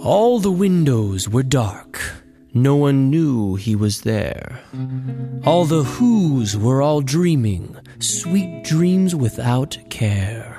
All the windows were dark. No one knew he was there. All the who's were all dreaming, sweet dreams without care.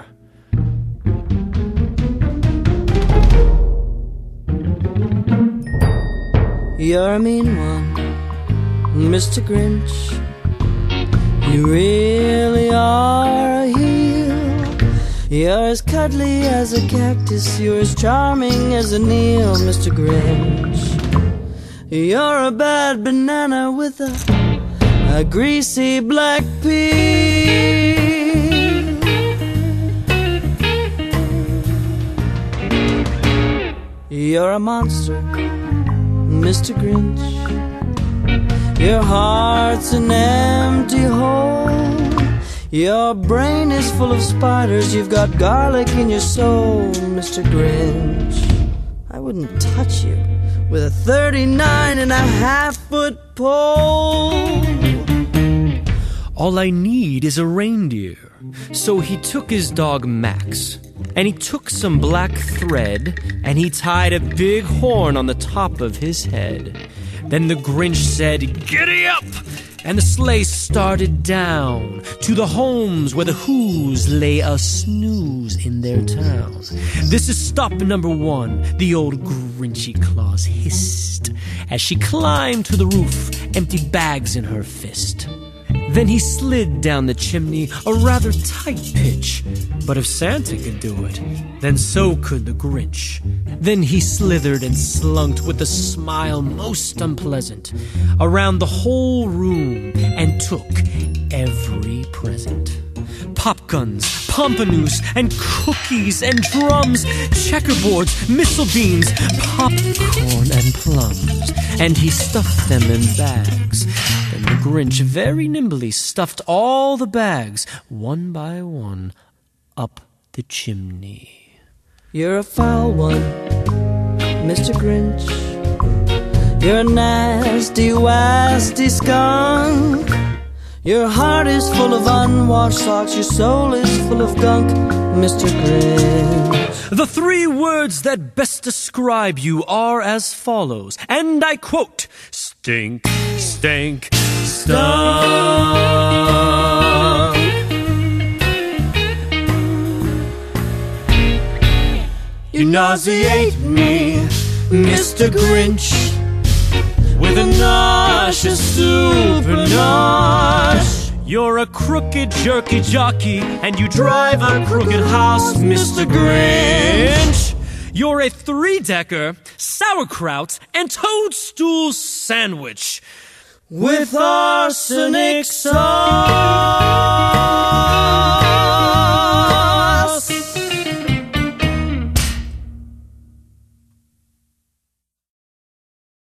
You're a mean one, Mr. Grinch. You really are a heel. You're as cuddly as a cactus. You're as charming as a Neil, Mr. Grinch. You're a bad banana with a greasy black peel. You're a monster, Mr. Grinch. Your heart's an empty hole. Your brain is full of spiders. You've got garlic in your soul, Mr. Grinch. I wouldn't touch you with a 39.5-foot pole. All I need is a reindeer. So he took his dog Max, and he took some black thread, and he tied a big horn on the top of his head. Then the Grinch said, "Giddy up!" And the sleigh started down to the homes where the who's lay a snooze in their town. "This is stop number 1, the old Grinchy Claus hissed, as she climbed to the roof, empty bags in her fist. Then he slid down the chimney, a rather tight pitch. But if Santa could do it, then so could the Grinch. Then he slithered and slunked with a smile most unpleasant around the whole room and took every present. Popguns, pompanoose, and cookies and drums, checkerboards, missile beans, popcorn and plums. And he stuffed them in bags. Then the Grinch very nimbly stuffed all the bags, one by one, up the chimney. You're a foul one, Mr. Grinch. You're a nasty, wasty skunk. Your heart is full of unwashed socks. Your soul is full of gunk, Mr. Grinch. The 3 words that best describe you are as follows, and I quote, stink, stank, stunk. You nauseate me, Mr. Grinch, with a nauseous super nosh. You're a crooked jerky jockey, and you drive a crooked house, Mr. Grinch. You're a 3-decker, sauerkraut, and toadstool sandwich with arsenic sauce.